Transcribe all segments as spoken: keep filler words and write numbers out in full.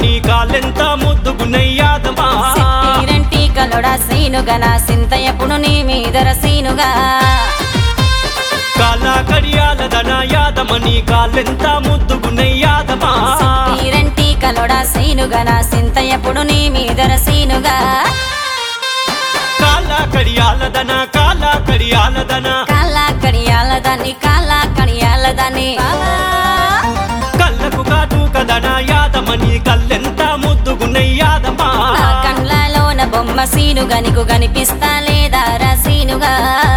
నీ కాలెంత ముద్దుగున్నై యాదమా సిట్టిరంటి కలోడా సీనుగా నా సింత ఎప్పుడు నీ మీదర సీనుగా కాలా కడియాలదన యాదమ నీ కాలెంత ముద్దుగున్నై యాదమా సిట్టిరంటి కలోడా సీనుగా నా సింత ఎప్పుడు నీ మీదర సీనుగా కాలా కడియాలదన కాలా కడియాలదన కాలా కడియాలదాన్ని కాలా కడియాలదాన్ని కళ్ళకు కాటు కదన యాదమ నీ కళ్ళెంత ముద్దుగున్నై యాదమా నా కండ్లలోన బొమ్మ సీనుగా నీకు కనిపిస్తా లేదారా సీనుగా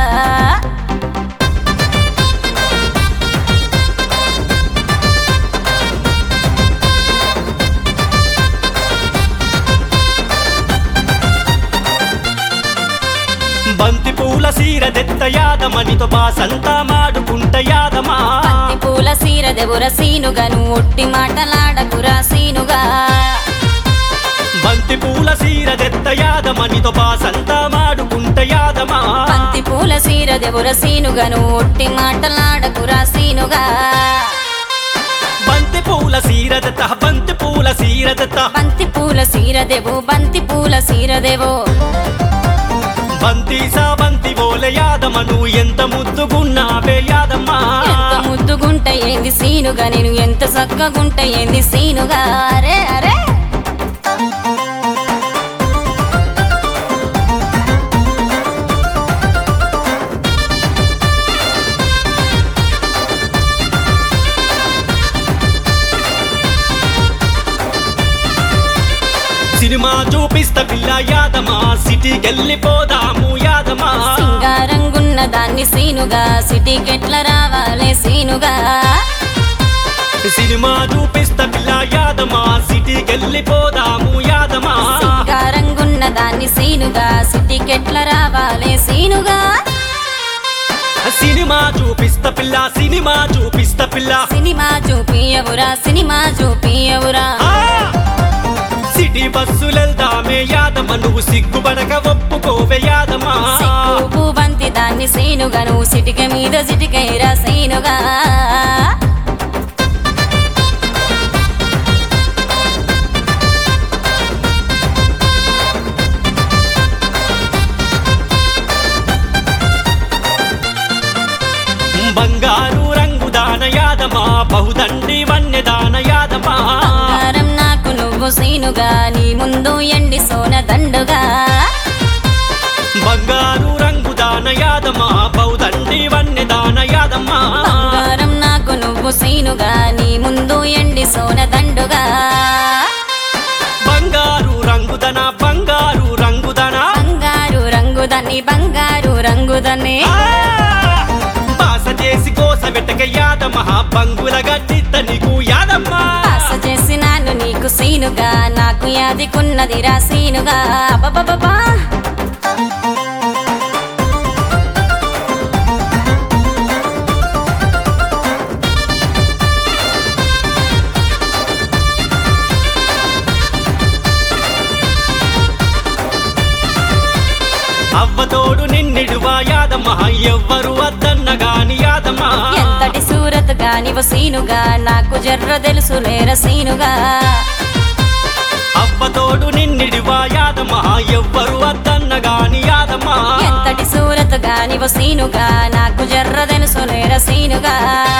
బంతి పూల సీర దెత్త యాదమనితో బాసంతా మాడుకుంట యాదమా బంతి పూల సీర దెవుర సీనుగా నువ్వు ఒట్టి మాటలాడకురా సీనుగా బంతి పూల సీర దెత్త యాదమనితో బాసంతా మాడుకుంట యాదమా బంతి పూల సీర దెవుర సీనుగా నువ్వు ఒట్టి మాటలాడకురా సీనుగా బంతి పూల సీర దెత్త బంతి పూల సీర దెత్త బంతి పూల సీర దెవు బంతి పూల సీర దెవు బంతి సా బంతి బోల యాదమ నువ్వు ఎంత ముద్దుగున్నావే యాదమ్మా ఎంత ముద్దుగుంట ఏంది సీనుగా నేను ఎంత చక్కగుంట ఏంది సీనుగా అరే అరే సినిమా చూపిస్తా పిల్ల యాదమా సిటీకెళ్ళిపోదాము యాదమా సింగారంగున్న దాన్ని సీనుగా సిటీకెట్ల రావాలే సీనుగా సినిమా చూపిస్తా పిల్ల యాదమా సిటీకెళ్ళిపోదాము యాదమా సింగారంగున్న దాన్ని సీనుగా సిటీకెట్ల రావాలే సీనుగా సినిమా చూపిస్తా పిల్ల సినిమా చూపిస్తా పిల్ల సినిమా చూపియవురా సినిమా చూపియవురా ఆ! సిటీ బస్సులెళ్దామే యాదమ నువ్వు సిగ్గుపడక ఒప్పుకోవే యాదమా సిగ్గు బంతి దాన్ని సీనుగా నువ్వు సిటిక మీద సిటికైరా సీనుగా బంగారు రంగు దాన యాదమా బహుదండి వన్య దాన యాదమా బంగారం నాకు నువ్వు సీనుగా నీ ముందు ఎండి సోన దండుగా బంగారు రంగు దాన యాదమా బహుదండి వన్య దాన యాదమ్మా బంగారం నాకు నువ్వు సీనుగా నీ ముందు ఎండి సోన దండుగా బంగారు రంగుదన బంగారు రంగుదన బంగారు రంగుదని బంగారు రంగుదని ఆ! బాస చేసి కోస వెట్టక యాదమ్మ బంగుల గట్టిత నీకు యాదమ్మా ఆశ చేసినాను నీకు సీనుగా నాకు యాదికున్నదిరా సీనుగా అబ్బబ్బబ్బా అవ్వతోడు నిన్నిడువా యాదమ్మ ఎవ్వరు వద్దన్న గాని యాదమ్మా ఎంతటి సూరత్ గానివ సీనుగా నాకు జర్ర తెలుసు లేర సీనుగా అవ్వతోడు నిన్నిడువా యాదమ్మ ఎవ్వరు వద్దన్న గాని యాదమ్మా ఎంతటి సూరత్ గానివ సీనుగా నాకు జర్ర తెలుసు లేర సీనుగా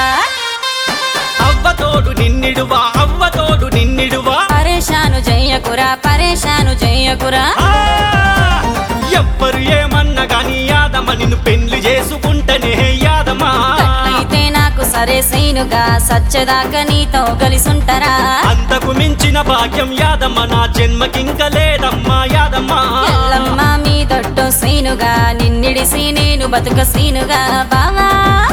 అవ్వతోడు నిన్నిడువా అవ్వతోడు నిన్నిడువా పరేషాను జయ్యకురా పరేషాను జయ్యకురా ఆ! ఎవ్వరు ఏమన్నా గాని యాదమ్మ నిన్ను పెళ్లి చేసుకుంటేనే యాదమ్మా అయితే నాకు సరే సీనుగా సచ్చేదాకా నీతో కలిసుంటరా అంతకు మించిన భాగ్యం యాదమ్మ నా జన్మకింక లేదమ్మా యాదమ్మా ఎల్లమ్మ మీ దొడ్డు సీనుగా నిన్నిడిసి నేను బతుక సీనుగా బావా